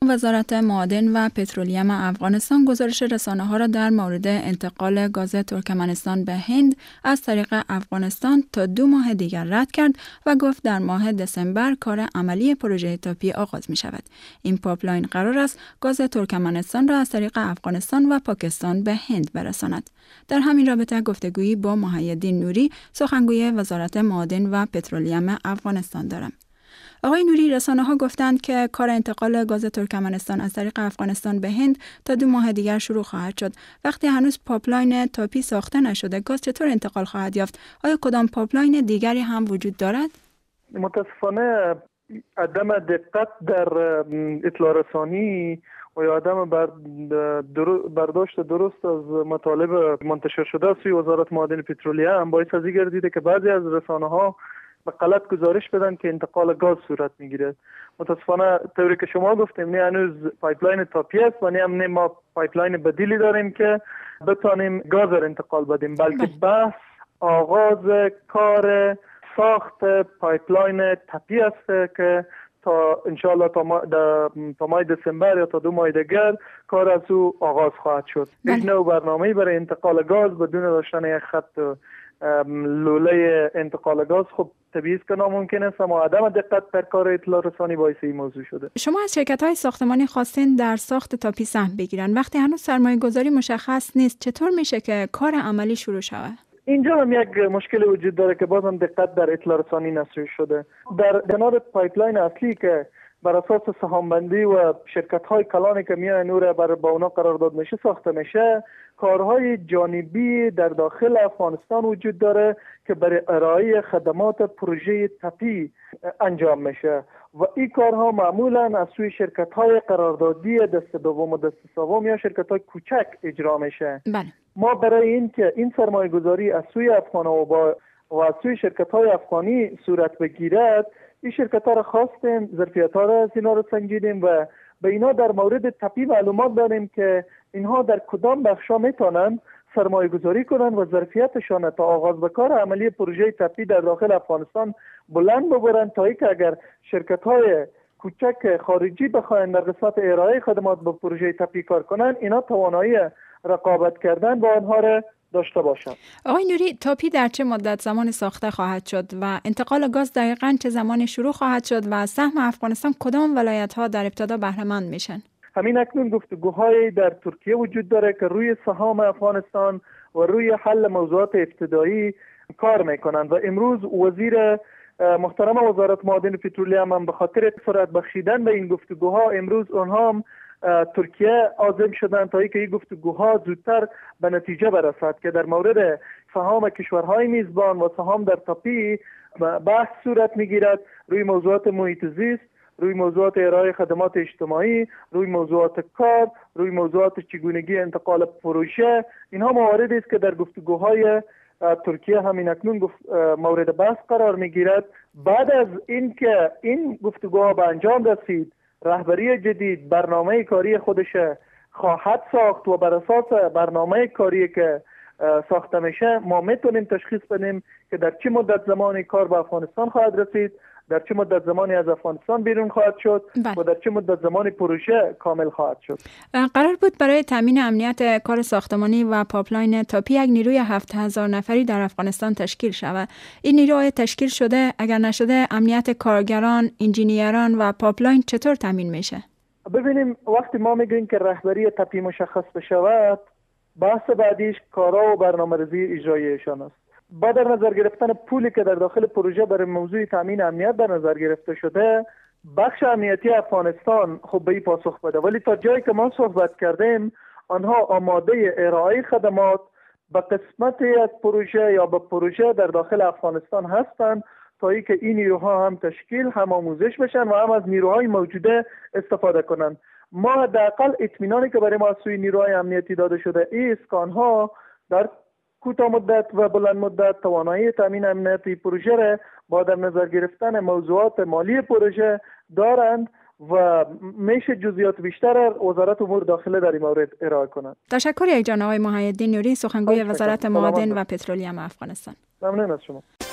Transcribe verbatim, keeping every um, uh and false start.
وزارت معادن و پترولیم افغانستان گزارش رسانه‌ها را در مورد انتقال گاز ترکمنستان به هند از طریق افغانستان تا دو ماه دیگر رد کرد و گفت در ماه دسامبر کار عملی پروژه تاپی آغاز می شود. این پایپلاین قرار است گاز ترکمنستان را از طریق افغانستان و پاکستان به هند برساند. در همین رابطه گفتگویی با محی‌الدین نوری، سخنگوی وزارت معادن و پترولیم افغانستان دارم. آقای نوری، رسانه‌ها گفتند که کار انتقال گاز ترکمنستان از طریق افغانستان به هند تا دو ماه دیگر شروع خواهد شد. وقتی هنوز پایپلاین تاپی ساخته نشده، گاز چطور انتقال خواهد یافت؟ آیا کدام پایپلاین دیگری هم وجود دارد؟ متاسفانه عدم دقت در اطلاع رسانی و یا عدم برداشت درست از مطالب منتشر شده سوی وزارت معادن پترولیم باعث از این گردیده که بعضی از رسانه‌ها به غلط گزارش بدن که انتقال گاز صورت میگیره. متاسفانه طوری که شما گفتیم نه هنوز پایپلاین تاپی است و نه هم ما پایپلاین بدیلی داریم که بتانیم گاز را انتقال بدیم، بلکه بحث آغاز کار ساخت پایپلاین تاپی است که تا انشاءالله تا, ما تا ماه دسامبر یا تا دو ماه دیگر کار از او آغاز خواهد شد. هیچ نوع برنامه‌ای برای انتقال گاز بدون داشتن یک خط لوله انتقال گاز خب طبیعی است که ناممکن است، اما عدم دقت در کار اطلاع رسانی باعث این موضوع شده. شما از شرکت‌های ساختمانی خواستین در ساخت تاپی سهم بگیرن، وقتی هنوز سرمایه‌گذاری مشخص نیست چطور میشه که کار عملی شروع شود؟ اینجا هم یک مشکل وجود داره که بازم دقت در اطلاع رسانی نصیب شده. در کنار پایپلاین اصلی که بر اساس سهام‌بندی و شرکت‌های کلانی که میان نور بر با اونا قرارداد میشه ساخته میشه، کارهای جانبی در داخل افغانستان وجود داره که برای ارائه خدمات پروژه تاپی انجام میشه و این کارها معمولا از سوی شرکت‌های قراردادی دست دوم و دست سوم یا شرکت‌های کوچک اجرا میشه. بله. ما برای این که این سرمایه‌گذاری از سوی افغان‌ها و با و از سوی شرکت‌های افغانی صورت بگیرد، این شرکت‌ها را خواستیم، ظرفیت‌ها را از اینا را سنجیدیم و به اینا در مورد تاپی معلومات داریم که اینها در کدام بخشا میتونن سرمایه گذاری کنن و ظرفیتشان تا آغاز به کار عملی پروژه تاپی در داخل افغانستان بلند ببرن، تا اینکه اگر شرکت‌های کوچک خارجی بخواهند در قسمت ارائه خدمات به پروژه تاپی کار کنن، اینا توانایی رقابت کردن با آنها را داشته باشند. آقای نوری، تاپی در چه مدت زمان ساخته خواهد شد و انتقال گاز دقیقاً چه زمانی شروع خواهد شد و سهم افغانستان کدام ولایت‌ها در ابتدا بهره مند میشن؟ همین اکنون گفتگوهای در ترکیه وجود داره که روی سهام افغانستان و روی حل موضوعات ابتدایی کار میکنند و امروز وزیر محترم وزارت معادن پترولیم هم به خاطر سرعت بخشیدن به این گفتگوها امروز اونها هم ترکیه عازم شدن تا اینکه این گفتگوها زودتر به نتیجه برسد که در مورد سهام کشورهای میزبان و سهام در تاپی بحث صورت میگیرد، روی موضوعات محیط زیست، روی موضوعات ارائه خدمات اجتماعی، روی موضوعات کار، روی موضوعات چگونگی انتقال پروژه. اینها مواردی است که در گفتگوهای ترکیه همین اکنون مورد بحث قرار میگیرد. بعد از اینکه این گفتگوها به انجام رسید، رهبری جدید برنامه کاری خودش خواهد ساخت و بر اساس برنامه کاری که ساخته میشه ما میتونیم تشخیص بدیم که در چه مدت زمانی کار به افغانستان خواهد رسید، در چه مدت زمانی از افغانستان بیرون خواهد شد بله. و در چه مدت زمانی پروژه کامل خواهد شد. قرار بود برای تامین امنیت کار ساختمانی و پایپلاین تاپی یک نیروی هفت هزار نفری در افغانستان تشکیل شود. این نیروی تشکیل شده؟ اگر نشده امنیت کارگران، انجینیران و پایپلاین چطور تامین میشه؟ ببینیم وقتی ما میگیم که رهبری تاپی مشخص بشود، بحث بعدیش کارا و برنامه‌ریزی اجراییشان است. با در نظر گرفتن پولی که در داخل پروژه برای موضوع تامین امنیت در نظر گرفته شده، بخش امنیتی افغانستان خب به این پاسخ بده، ولی تا جایی که ما صحبت کردیم آنها آماده ارائه خدمات به قسمت یک پروژه یا به پروژه در داخل افغانستان هستند تا ای که این نیروها هم تشکیل هم آموزش بشن و هم از نیروهای موجوده استفاده کنند. ما حداقل اطمینانی که برای ما از سوی نیروهای امنیتی داده شده است که آنها در کوتاه مدت و بلند مدت توانایی تامین امنیتی پروژه را با در نظر گرفتن موضوعات مالی پروژه دارند و میشه جزئیات بیشتر وزارت امور داخله در این مورد ارائه کنند. تشکر یک جان آقای محی‌الدین نوری، سخنگوی وزارت معادن و پترولیم افغانستان. ممنون از شما.